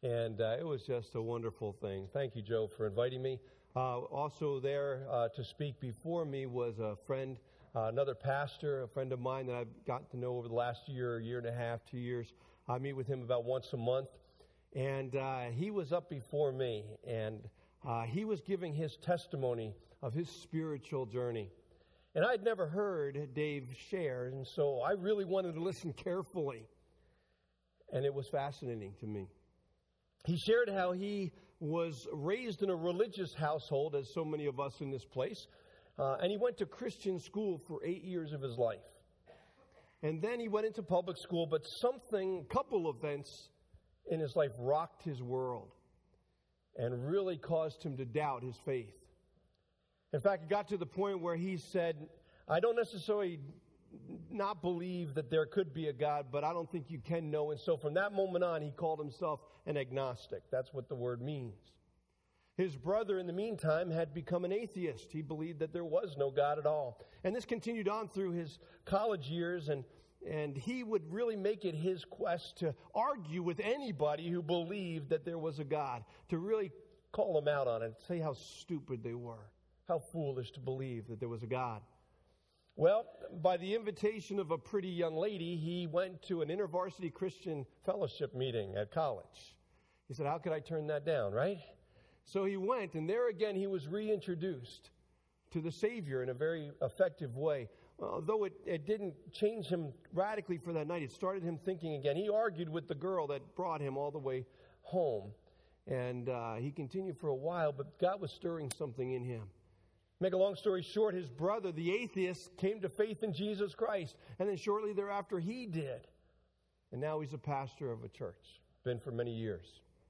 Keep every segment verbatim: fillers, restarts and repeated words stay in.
And uh, it was just a wonderful thing. Thank you, Joe, for inviting me. Uh, also there uh, to speak before me was a friend, uh, another pastor, a friend of mine that I've gotten to know over the last year, year and a half, two years. I meet with him about once a month. And uh, he was up before me, and uh, he was giving his testimony of his spiritual journey. And I'd never heard Dave share, and so I really wanted to listen carefully. And it was fascinating to me. He shared how he was raised in a religious household, as so many of us in this place, uh, and he went to Christian school for eight years of his life. And then he went into public school, but something, a couple events in his life rocked his world and really caused him to doubt his faith. In fact, it got to the point where he said, I don't necessarily not believe that there could be a God, but I don't think you can know. And so from that moment on, he called himself an agnostic. That's what the word means. His brother, in the meantime, had become an atheist. He believed that there was no God at all. And this continued on through his college years, and And he would really make it his quest to argue with anybody who believed that there was a God, to really call them out on it, say how stupid they were, how foolish to believe that there was a God. Well, by the invitation of a pretty young lady, he went to an InterVarsity Christian Fellowship meeting at college. He said, how could I turn that down, right? So he went, and there again he was reintroduced to the Savior in a very effective way. Although it, it didn't change him radically for that night, it started him thinking again. He argued with the girl that brought him all the way home. And uh, he continued for a while, but God was stirring something in him. Make a long story short, his brother, the atheist, came to faith in Jesus Christ. And then shortly thereafter, he did. And now he's a pastor of a church. Been for many years.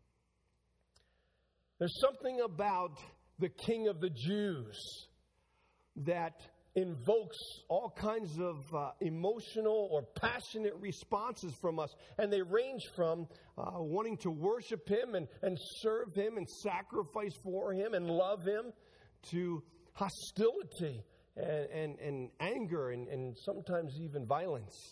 There's something about the King of the Jews that invokes all kinds of uh, emotional or passionate responses from us. And they range from uh, wanting to worship him and, and serve him and sacrifice for him and love him, to hostility and, and, and anger and, and sometimes even violence.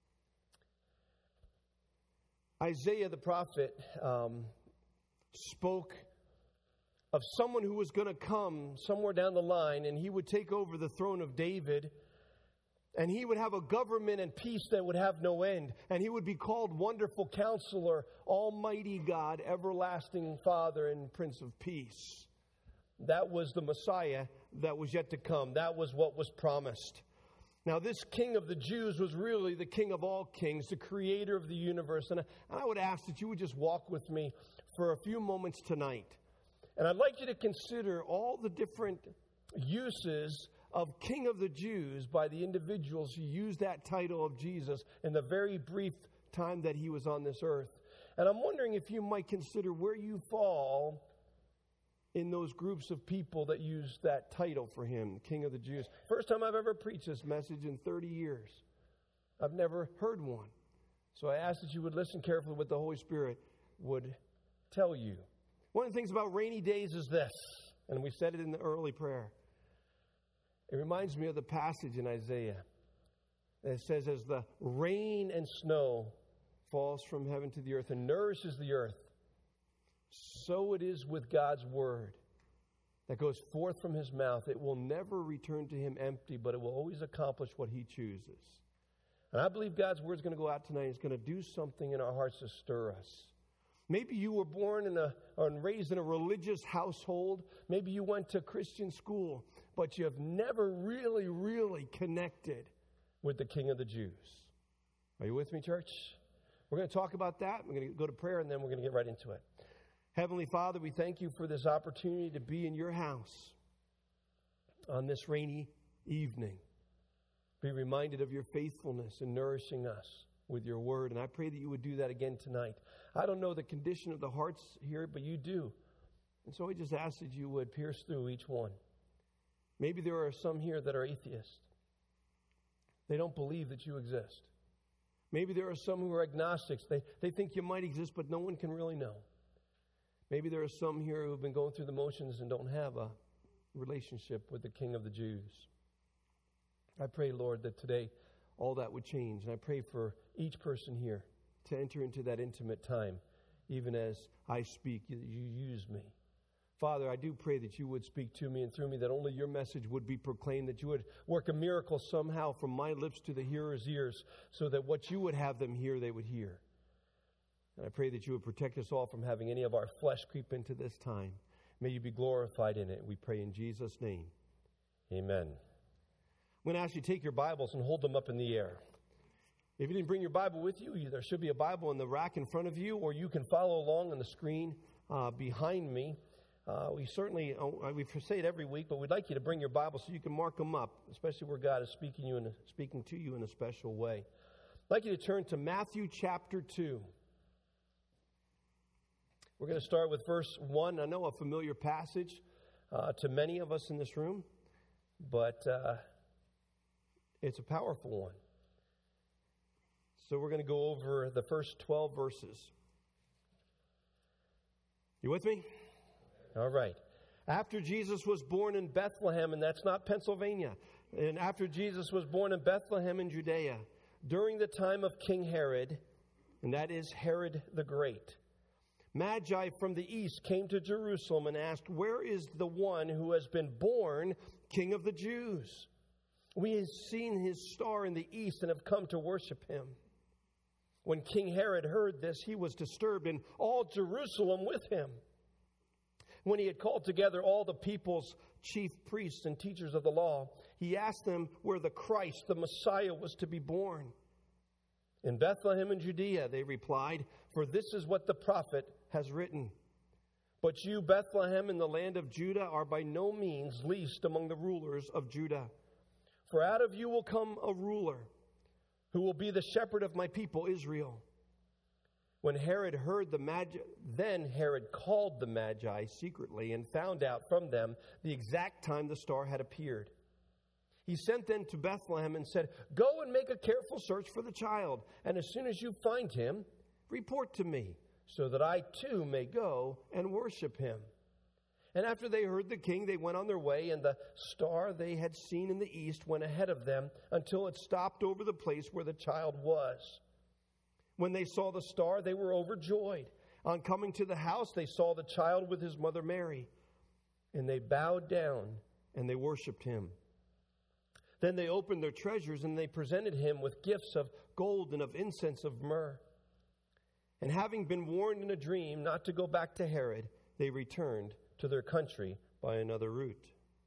Isaiah the prophet um, spoke of someone who was going to come somewhere down the line, and he would take over the throne of David, and he would have a government and peace that would have no end, and he would be called Wonderful Counselor, Almighty God, Everlasting Father, and Prince of Peace. That was the Messiah that was yet to come. That was what was promised. Now, this King of the Jews was really the King of all kings, the creator of the universe, and I would ask that you would just walk with me for a few moments tonight. And I'd like you to consider all the different uses of King of the Jews by the individuals who used that title of Jesus in the very brief time that he was on this earth. And I'm wondering if you might consider where you fall in those groups of people that use that title for him, King of the Jews. First time I've ever preached this message in thirty years. I've never heard one. So I ask that you would listen carefully what the Holy Spirit would tell you. One of the things about rainy days is this, and we said it in the early prayer. It reminds me of the passage in Isaiah. It says, as the rain and snow falls from heaven to the earth and nourishes the earth, so it is with God's word that goes forth from his mouth. It will never return to him empty, but it will always accomplish what he chooses. And I believe God's word is going to go out tonight. It's going to do something in our hearts to stir us. Maybe you were born in a or raised in a religious household. Maybe you went to Christian school, but you have never really, really connected with the King of the Jews. Are you with me, church? We're going to talk about that. We're going to go to prayer, and then we're going to get right into it. Heavenly Father, we thank you for this opportunity to be in your house on this rainy evening. Be reminded of your faithfulness in nourishing us with your word. And I pray that you would do that again tonight. I don't know the condition of the hearts here, but you do. And so I just ask that you would pierce through each one. Maybe there are some here that are atheists. They don't believe that you exist. Maybe there are some who are agnostics. They, they think you might exist, but no one can really know. Maybe there are some here who have been going through the motions and don't have a relationship with the King of the Jews. I pray, Lord, that today all that would change. And I pray for each person here to enter into that intimate time even as I speak, you, you use me. Father, I do pray that you would speak to me and through me, that only your message would be proclaimed, that you would work a miracle somehow from my lips to the hearer's ears, so that what you would have them hear, they would hear. And I pray that you would protect us all from having any of our flesh creep into this time. May you be glorified in it. We pray in Jesus' name. Amen. I'm going to ask you to take your Bibles and hold them up in the air. If you didn't bring your Bible with you, there should be a Bible in the rack in front of you, or you can follow along on the screen uh, behind me. Uh, we certainly, uh, we say it every week, but we'd like you to bring your Bible so you can mark them up, especially where God is speaking, you in a, speaking to you in a special way. I'd like you to turn to Matthew chapter two. We're going to start with verse one. I know a familiar passage uh, to many of us in this room, but uh, it's a powerful one. So we're going to go over the first twelve verses. You with me? All right. After Jesus was born in Bethlehem, and that's not Pennsylvania, and after Jesus was born in Bethlehem in Judea, during the time of King Herod, and that is Herod the Great, Magi from the east came to Jerusalem and asked, "Where is the one who has been born King of the Jews? We have seen his star in the east and have come to worship him." When King Herod heard this, he was disturbed, and all Jerusalem with him. When he had called together all the people's chief priests and teachers of the law, he asked them where the Christ, the Messiah, was to be born. "In Bethlehem in Judea," they replied, "for this is what the prophet has written. But you, Bethlehem, in the land of Judah, are by no means least among the rulers of Judah. For out of you will come a ruler who will be the shepherd of my people Israel." When Herod heard the Magi, then Herod called the Magi secretly and found out from them the exact time the star had appeared. He sent them to Bethlehem and said, "Go and make a careful search for the child, and as soon as you find him, report to me, so that I too may go and worship him." And after they heard the king, they went on their way, and the star they had seen in the east went ahead of them until it stopped over the place where the child was. When they saw the star, they were overjoyed. On coming to the house, they saw the child with his mother Mary, and they bowed down and they worshiped him. Then they opened their treasures, and they presented him with gifts of gold and of incense of myrrh. And having been warned in a dream not to go back to Herod, they returned to their country by another route.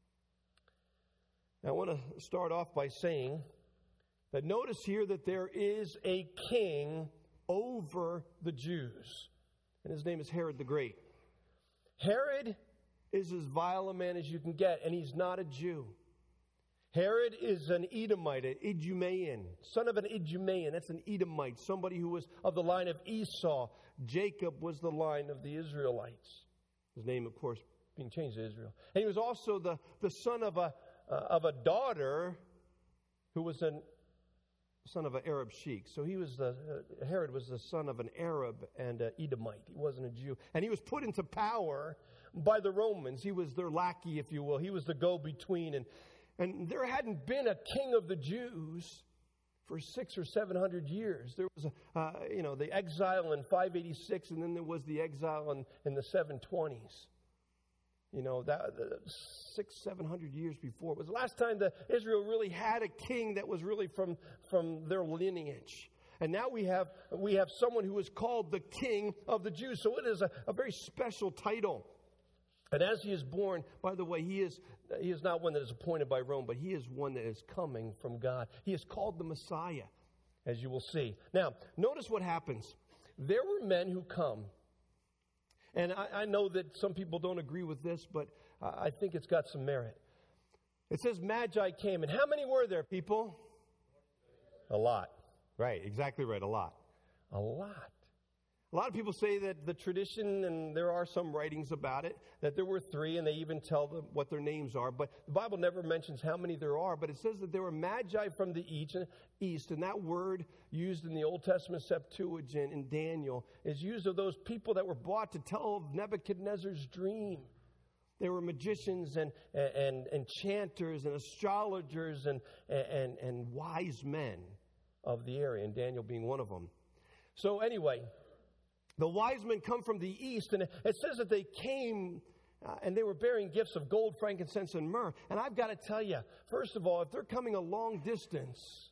Now, I want to start off by saying that notice here that there is a king over the Jews, and his name is Herod the Great. Herod is as vile a man as you can get, and he's not a Jew. Herod is an Edomite, an Idumean, son of an Idumean. That's an Edomite, somebody who was of the line of Esau. Jacob was the line of the Israelites. His name, of course, being changed to Israel. And he was also the, the son of a uh, of a daughter who was an son of an Arab sheik. So he was the uh, Herod was the son of an Arab and an Edomite. He wasn't a Jew, and he was put into power by the Romans. He was their lackey, if you will. He was the go-between, and and there hadn't been a king of the Jews for six or seven hundred years. There was a, uh, you know the exile in five eighty-six, and then there was the exile in, in the seven twenties. You know, that the six, seven hundred years before. It was the last time that Israel really had a king that was really from, from their lineage. And now we have we have someone who is called the King of the Jews. So it is a, a very special title. And as he is born, by the way, he is he is not one that is appointed by Rome, but he is one that is coming from God. He is called the Messiah, as you will see. Now, notice what happens. There were men who come. And I, I know that some people don't agree with this, but uh, I think it's got some merit. It says Magi came. And how many were there, people? A lot. Right, exactly right, a lot. A lot. A lot of people say that the tradition, and there are some writings about it, that there were three, and they even tell them what their names are. But the Bible never mentions how many there are, but it says that there were Magi from the east, and that word used in the Old Testament Septuagint in Daniel is used of those people that were brought to tell of Nebuchadnezzar's dream. They were magicians and, and, and enchanters and astrologers and, and, and wise men of the area, and Daniel being one of them. So anyway, the wise men come from the east, and it says that they came uh, and they were bearing gifts of gold, frankincense, and myrrh. And I've got to tell you, first of all, if they're coming a long distance,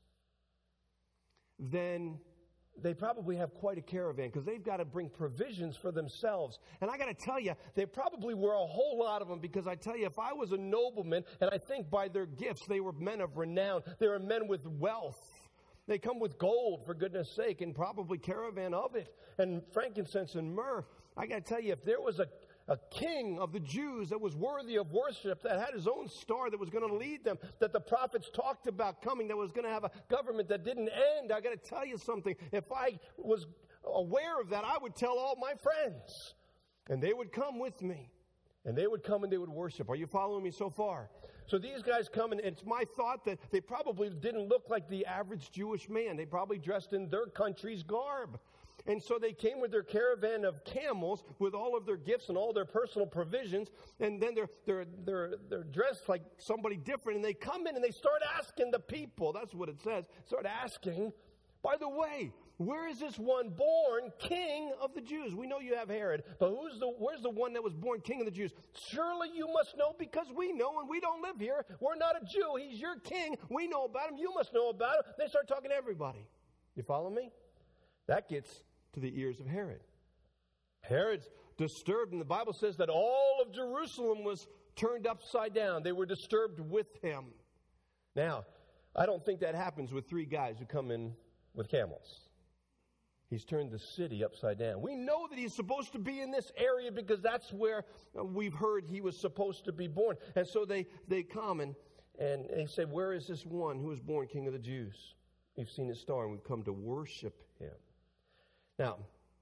then they probably have quite a caravan because they've got to bring provisions for themselves. And I got to tell you, they probably were a whole lot of them, because I tell you, if I was a nobleman, and I think by their gifts they were men of renown, they were men with wealth. They come with gold, for goodness sake, and probably caravan of it, and frankincense and myrrh. I got to tell you, if there was a, a king of the Jews that was worthy of worship, that had his own star that was going to lead them, that the prophets talked about coming, that was going to have a government that didn't end, I got to tell you something. If I was aware of that, I would tell all my friends, and they would come with me, and they would come and they would worship. Are you following me so far? So these guys come, and it's my thought that they probably didn't look like the average Jewish man. They probably dressed in their country's garb. And so they came with their caravan of camels with all of their gifts and all their personal provisions. And then they're, they're, they're, they're dressed like somebody different. And they come in and they start asking the people. That's what it says. Start asking, by the way, where is this one born king of the Jews? We know you have Herod, but who's the, where's the one that was born king of the Jews? Surely you must know, because we know, and we don't live here. We're not a Jew. He's your king. We know about him. You must know about him. They start talking to everybody. You follow me? That gets to the ears of Herod. Herod's disturbed, and the Bible says that all of Jerusalem was turned upside down. They were disturbed with him. Now, I don't think that happens with three guys who come in with camels. He's turned the city upside down. We know that he's supposed to be in this area because that's where we've heard he was supposed to be born. And so they, they come and, and they say, where is this one who was born king of the Jews? We've seen his star and we've come to worship him. Now,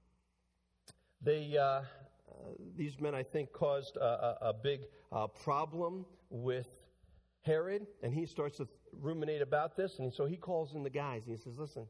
they, uh, uh, these men, I think, caused a, a, a big uh, problem with Herod. And he starts to ruminate about this. And so he calls in the guys and he says, listen,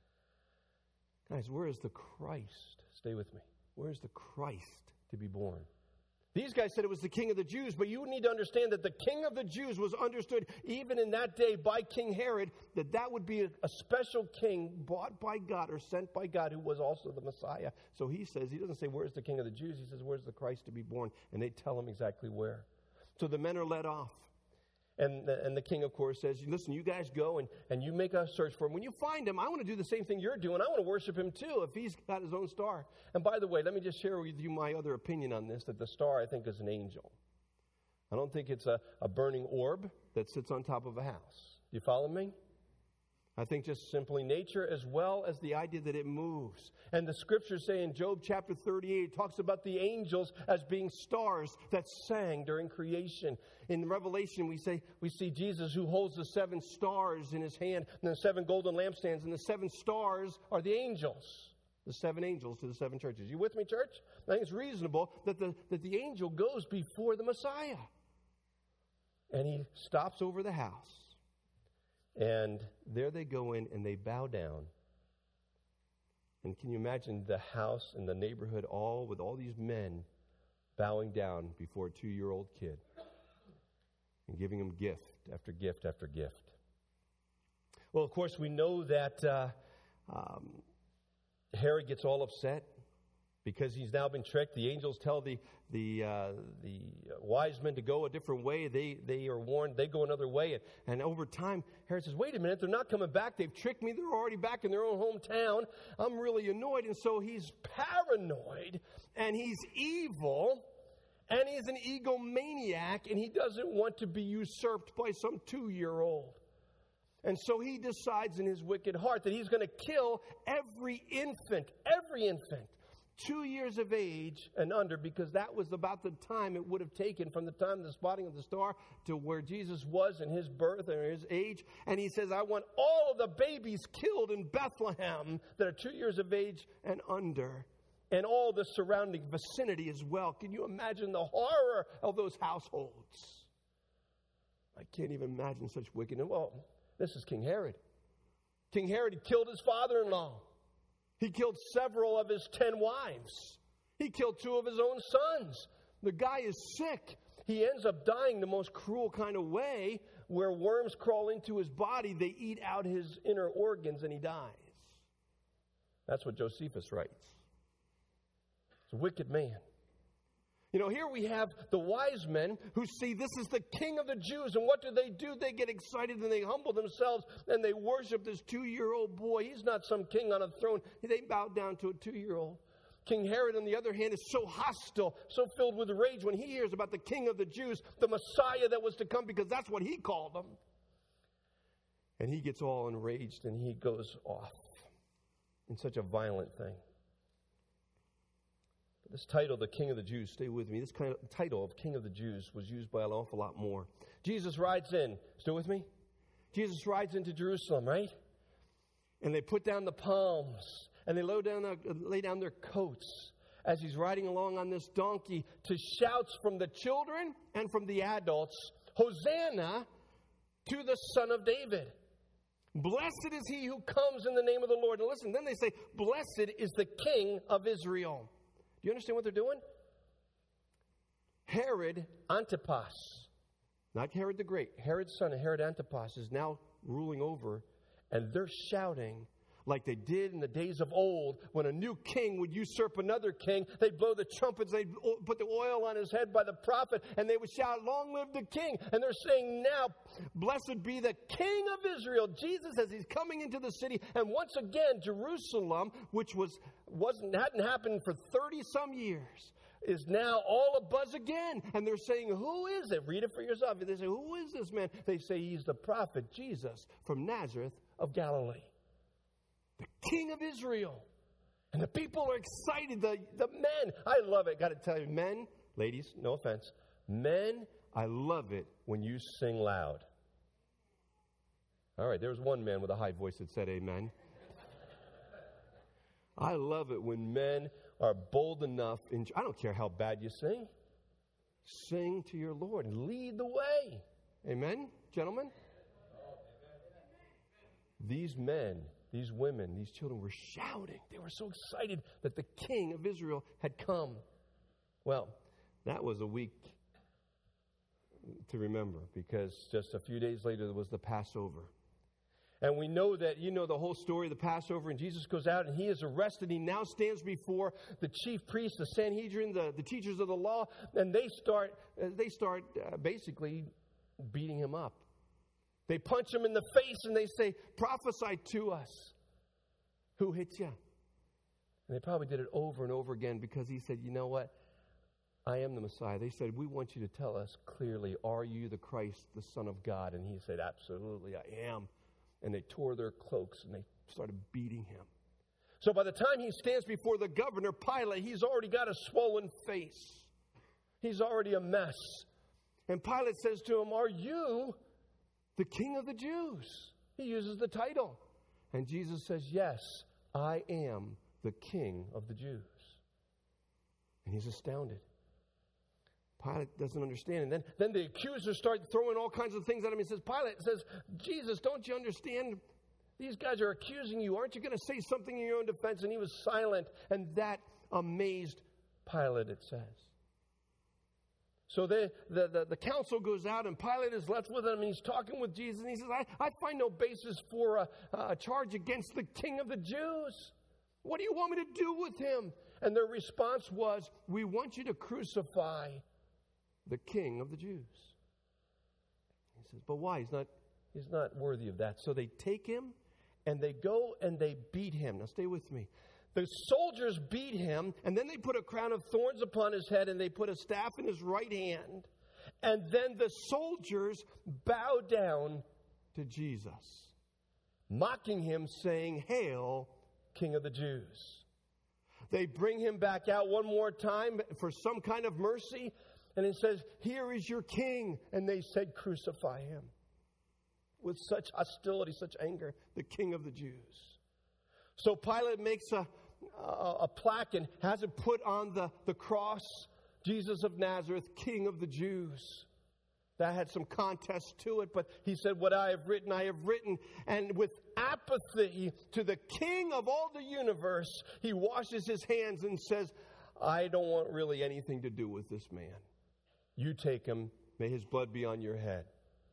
guys, where is the Christ? Stay with me. Where is the Christ to be born? These guys said it was the king of the Jews, but you need to understand that the king of the Jews was understood even in that day by King Herod, that that would be a, a special king bought by God or sent by God who was also the Messiah. So he says, he doesn't say, where's the king of the Jews? He says, where's the Christ to be born? And they tell him exactly where. So the men are led off. And the, and the king, of course, says, listen, you guys go and, and you make a search for him. When you find him, I want to do the same thing you're doing. I want to worship him too if he's got his own star. And by the way, let me just share with you my other opinion on this, that the star, I think, is an angel. I don't think it's a, a burning orb that sits on top of a house. Do you follow me? I think just simply nature, as well as the idea that it moves. And the scriptures say in Job chapter thirty-eight, it talks about the angels as being stars that sang during creation. In Revelation, we say we see Jesus who holds the seven stars in his hand, and the seven golden lampstands, and the seven stars are the angels. The seven angels to the seven churches. You with me, church? I think it's reasonable that the, that the angel goes before the Messiah. And he stops over the house. And there they go in and they bow down. And can you imagine the house and the neighborhood all with all these men bowing down before a two-year-old kid and giving him gift after gift after gift? Well, of course, we know that uh, um, Herod gets all upset because he's now been tricked. The angels tell the the uh, the wise men to go a different way. They they are warned. They go another way. And, and over time, Herod says, wait a minute, they're not coming back. They've tricked me. They're already back in their own hometown. I'm really annoyed. And so he's paranoid, and he's evil, and he's an egomaniac, and he doesn't want to be usurped by some two-year-old. And so he decides in his wicked heart that he's going to kill every infant, every infant, two years of age and under, because that was about the time it would have taken from the time of the spotting of the star to where Jesus was in his birth and his age. And he says, I want all of the babies killed in Bethlehem that are two years of age and under, and all the surrounding vicinity as well. Can you imagine the horror of those households? I can't even imagine such wickedness. Well, this is King Herod. King Herod had killed his father-in-law. He killed several of his ten wives. He killed two of his own sons. The guy is sick. He ends up dying the most cruel kind of way, where worms crawl into his body. They eat out his inner organs and he dies. That's what Josephus writes. He's a wicked man. You know, here we have the wise men who see this is the King of the Jews. And what do they do? They get excited and they humble themselves and they worship this two-year-old boy. He's not some king on a throne. They bow down to a two-year-old. King Herod, on the other hand, is so hostile, so filled with rage when he hears about the King of the Jews, the Messiah that was to come, because that's what he called him. And he gets all enraged and he goes off in such a violent thing. This title, the King of the Jews, stay with me. This kind of title of King of the Jews was used by an awful lot more. Jesus rides in. Still with me? Jesus rides into Jerusalem, right? And they put down the palms and they lay down, their, lay down their coats as he's riding along on this donkey to shouts from the children and from the adults, Hosanna to the Son of David. Blessed is he who comes in the name of the Lord. And listen, then they say, blessed is the King of Israel. Do you understand what they're doing? Herod Antipas, not Herod the Great, Herod's son, Herod Antipas, is now ruling over, and they're shouting like they did in the days of old when a new king would usurp another king. They'd blow the trumpets, they'd put the oil on his head by the prophet, and they would shout, long live the king. And they're saying now, blessed be the King of Israel, Jesus, as he's coming into the city. And once again, Jerusalem, which was, wasn't, hadn't happened for thirty some years, is now all abuzz again. And they're saying, who is it? Read it for yourself. They say, who is this man? They say, he's the prophet Jesus from Nazareth of Galilee. The King of Israel. And the people are excited. The, the men, I love it. Got to tell you, men, ladies, no offense. Men, I love it when you sing loud. All right, there's one man with a high voice that said amen. I love it when men are bold enough. In, I don't care how bad you sing. Sing to your Lord and lead the way. Amen, gentlemen? These men, these women, these children were shouting. They were so excited that the King of Israel had come. Well, that was a week to remember, because just a few days later there was the Passover. And we know that, you know the whole story of the Passover, and Jesus goes out and he is arrested. He now stands before the chief priests, the Sanhedrin, the, the teachers of the law, and they start, uh, they start uh, basically beating him up. They punch him in the face and they say, prophesy to us. Who hit you? And they probably did it over and over again because he said, you know what? I am the Messiah. They said, we want you to tell us clearly, are you the Christ, the Son of God? And he said, absolutely, I am. And they tore their cloaks and they started beating him. So by the time he stands before the governor, Pilate, he's already got a swollen face. He's already a mess. And Pilate says to him, are you the King of the Jews? He uses the title. And Jesus says, yes, I am the King of the Jews. And he's astounded. Pilate doesn't understand. And then, then the accusers start throwing all kinds of things at him. He says, Pilate says, Jesus, don't you understand? These guys are accusing you. Aren't you going to say something in your own defense? And he was silent. And that amazed Pilate, it says. So they, the, the, the council goes out and Pilate is left with him and he's talking with Jesus. And he says, I, I find no basis for a, a charge against the King of the Jews. What do you want me to do with him? And their response was, we want you to crucify the King of the Jews. He says, but why? He's not, he's not worthy of that. So they take him and they go and they beat him. Now stay with me. The soldiers beat him, and then they put a crown of thorns upon his head, and they put a staff in his right hand. And then the soldiers bow down to Jesus, mocking him, saying, Hail, King of the Jews. They bring him back out one more time for some kind of mercy, and it says, Here is your king. And they said, Crucify him. With such hostility, such anger, the King of the Jews. So Pilate makes a A, a plaque and has it put on the, the cross, Jesus of Nazareth, King of the Jews. That had some contest to it, but he said, what I have written, I have written. And with apathy to the King of all the universe, he washes his hands and says, I don't want really anything to do with this man. You take him, may his blood be on your head.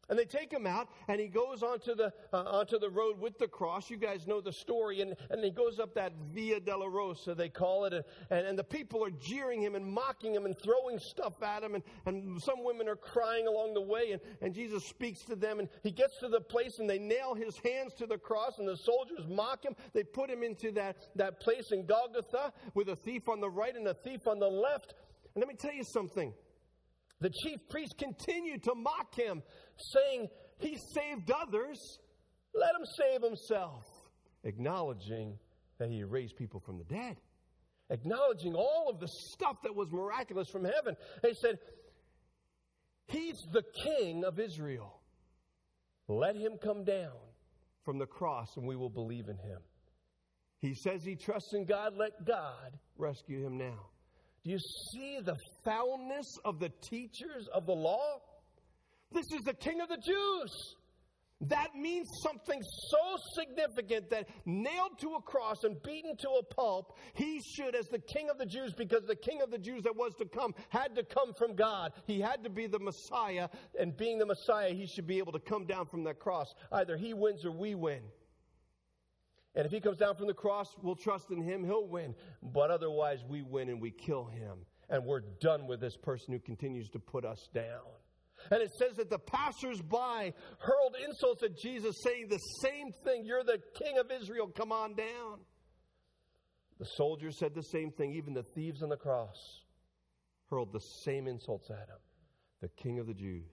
And they take him out, and he goes onto the uh, onto the road with the cross. You guys know the story. And, and he goes up that Via Dolorosa, they call it. And, and, and the people are jeering him and mocking him and throwing stuff at him. And, and some women are crying along the way. And, and Jesus speaks to them. And he gets to the place, and they nail his hands to the cross. And the soldiers mock him. They put him into that, that place in Golgotha with a thief on the right and a thief on the left. And let me tell you something. The chief priests continued to mock him, saying, he saved others, let him save himself. Acknowledging that he raised people from the dead. Acknowledging all of the stuff that was miraculous from heaven. They said, he's the king of Israel. Let him come down from the cross and we will believe in him. He says he trusts in God, let God rescue him now. Do you see the foulness of the teachers of the law? This is the King of the Jews. That means something so significant that nailed to a cross and beaten to a pulp, he should, as the King of the Jews, because the King of the Jews that was to come had to come from God. He had to be the Messiah, and being the Messiah, he should be able to come down from that cross. Either he wins or we win. And if he comes down from the cross, we'll trust in him, he'll win. But otherwise, we win and we kill him. And we're done with this person who continues to put us down. And it says that the passers-by hurled insults at Jesus, saying the same thing. You're the King of Israel, come on down. The soldiers said the same thing. Even the thieves on the cross hurled the same insults at him. The King of the Jews.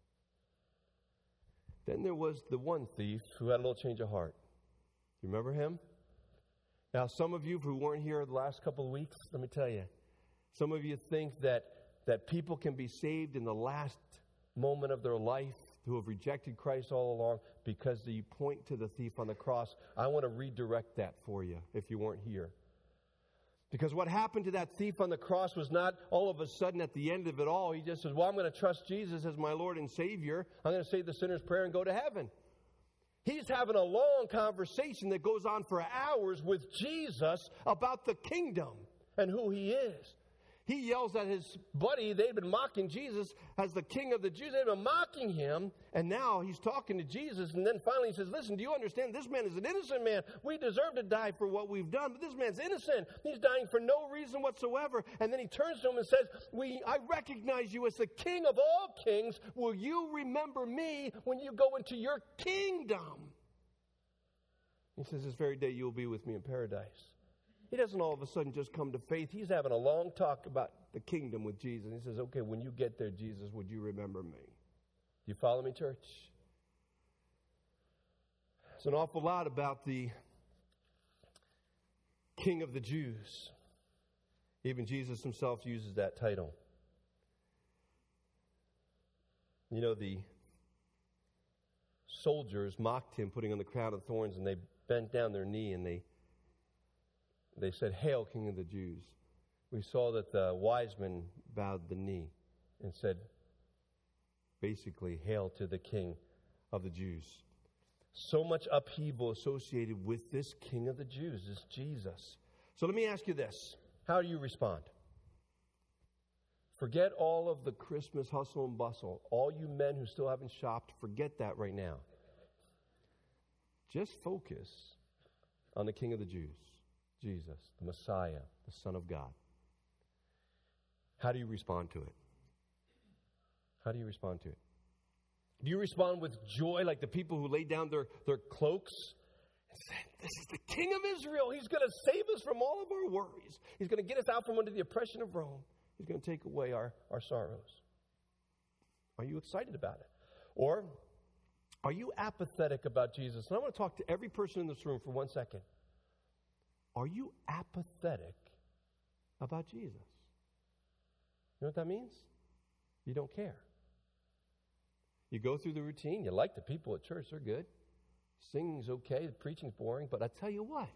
Then there was the one thief who had a little change of heart. You remember him? Now, some of you who weren't here the last couple of weeks, let me tell you, some of you think that, that people can be saved in the last moment of their life who have rejected Christ all along because you point to the thief on the cross. I want to redirect that for you if you weren't here. Because what happened to that thief on the cross was not all of a sudden at the end of it all. He just says, well, I'm going to trust Jesus as my Lord and Savior. I'm going to say the sinner's prayer and go to heaven. He's having a long conversation that goes on for hours with Jesus about the kingdom and who he is. He yells at his buddy. They'd been mocking Jesus as the King of the Jews. They'd been mocking him, and now he's talking to Jesus. And then finally he says, listen, do you understand? This man is an innocent man. We deserve to die for what we've done, but this man's innocent. He's dying for no reason whatsoever. And then he turns to him and says, "We, I recognize you as the King of all kings. Will you remember me when you go into your kingdom?" He says, this very day you will be with me in paradise. He doesn't all of a sudden just come to faith. He's having a long talk about the kingdom with Jesus. He says, okay, when you get there, Jesus, would you remember me? Do you follow me, church? It's an awful lot about the King of the Jews. Even Jesus himself uses that title. You know, the soldiers mocked him, putting on the crown of thorns, and they bent down their knee and they They said, "Hail, King of the Jews." We saw that the wise men bowed the knee and said, basically, "Hail to the King of the Jews." So much upheaval associated with this King of the Jews, this Jesus. So let me ask you this. How do you respond? Forget all of the Christmas hustle and bustle. All you men who still haven't shopped, forget that right now. Just focus on the King of the Jews. Jesus, the Messiah, the Son of God. How do you respond to it? How do you respond to it? Do you respond with joy like the people who laid down their, their cloaks and said, this is the King of Israel. He's going to save us from all of our worries. He's going to get us out from under the oppression of Rome. He's going to take away our, our sorrows. Are you excited about it? Or are you apathetic about Jesus? And I want to talk to every person in this room for one second. Are you apathetic about Jesus? You know what that means? You don't care. You go through the routine. You like the people at church. They're good. Singing's okay. The preaching's boring. But I tell you what.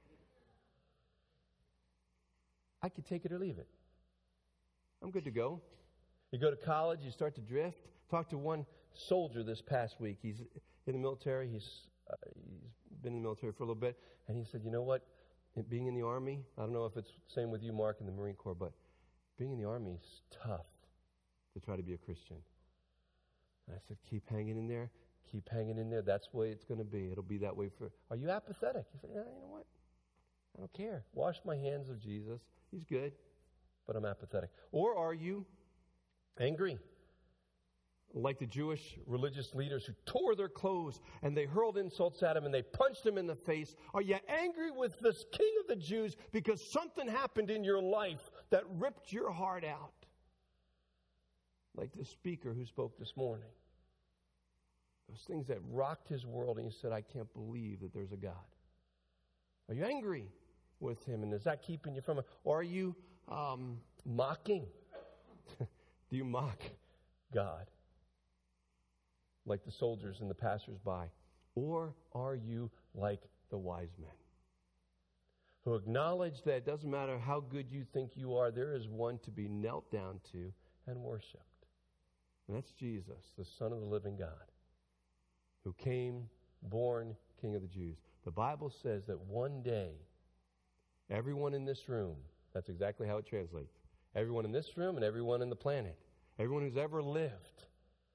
I could take it or leave it. I'm good to go. You go to college. You start to drift. Talked to one soldier this past week. He's in the military. He's, uh, he's been in the military for a little bit. And he said, you know what? Being in the Army, I don't know if it's the same with you, Mark, in the Marine Corps, but being in the Army is tough to try to be a Christian. And I said, keep hanging in there. Keep hanging in there. That's the way it's going to be. It'll be that way for... Are you apathetic? You say, yeah, you know what? I don't care. Wash my hands of Jesus. He's good, but I'm apathetic. Or are you angry? Like the Jewish religious leaders who tore their clothes and they hurled insults at him and they punched him in the face. Are you angry with this king of the Jews because something happened in your life that ripped your heart out? Like the speaker who spoke this morning. Those things that rocked his world, and he said, I can't believe that there's a God. Are you angry with him, and is that keeping you from him? Or are you um, mocking? Do you mock God? Like the soldiers and the passers-by? Or are you like the wise men? Who acknowledge that it doesn't matter how good you think you are, there is one to be knelt down to and worshipped. And that's Jesus, the Son of the living God, who came, born King of the Jews. The Bible says that one day, everyone in this room, that's exactly how it translates, everyone in this room and everyone in the planet, everyone who's ever lived.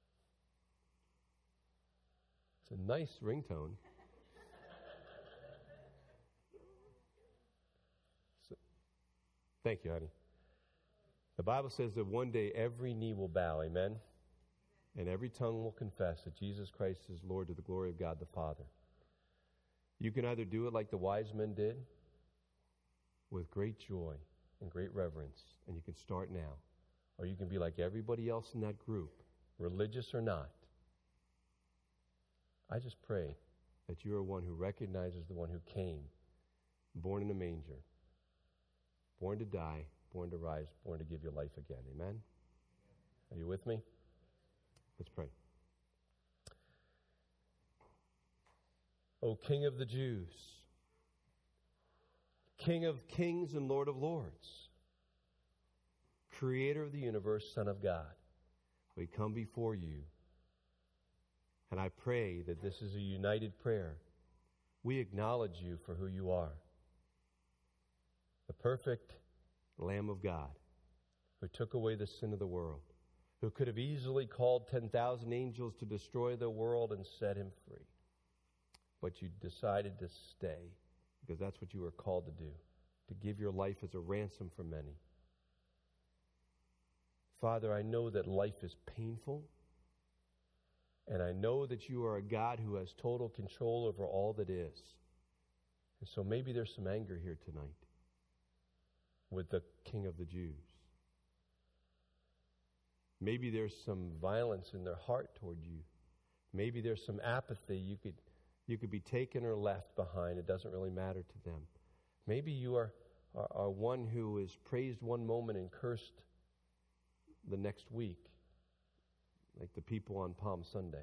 It's a nice ringtone. So, thank you, honey. The Bible says that one day every knee will bow, amen? And every tongue will confess that Jesus Christ is Lord to the glory of God the Father. You can either do it like the wise men did, with great joy and great reverence, and you can start now. Or you can be like everybody else in that group, religious or not. I just pray that you are one who recognizes the one who came, born in a manger, born to die, born to rise, born to give you life again. Amen? Are you with me? Let's pray. O King of the Jews, King of kings and Lord of lords, Creator of the universe, Son of God, we come before you, and I pray that this is a united prayer. We acknowledge you for who you are, the perfect Lamb of God, who took away the sin of the world, who could have easily called ten thousand angels to destroy the world and set him free. But you decided to stay, because that's what you were called to do, to give your life as a ransom for many. Father, I know that life is painful, and I know that you are a God who has total control over all that is. And so maybe there's some anger here tonight with the King of the Jews. Maybe there's some violence in their heart toward you. Maybe there's some apathy. You could, you could be taken or left behind. It doesn't really matter to them. Maybe you are, are, are one who is praised one moment and cursed the next week, like the people on Palm Sunday.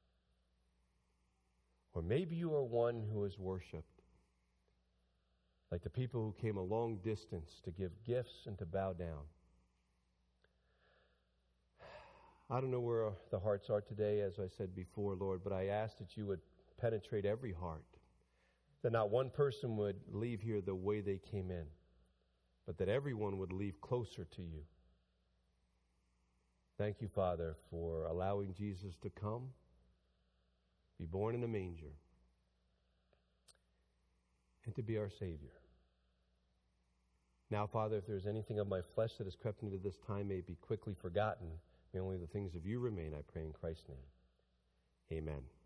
Or maybe you are one who is worshipped, like the people who came a long distance to give gifts and to bow down. I don't know where the hearts are today, as I said before, Lord, but I ask that you would penetrate every heart, that not one person would leave here the way they came in, but that everyone would leave closer to you. Thank you, Father, for allowing Jesus to come, be born in a manger, and to be our Savior. Now, Father, if there's anything of my flesh that has crept into this time, may it be quickly forgotten. May only the things of you remain, I pray in Christ's name. Amen.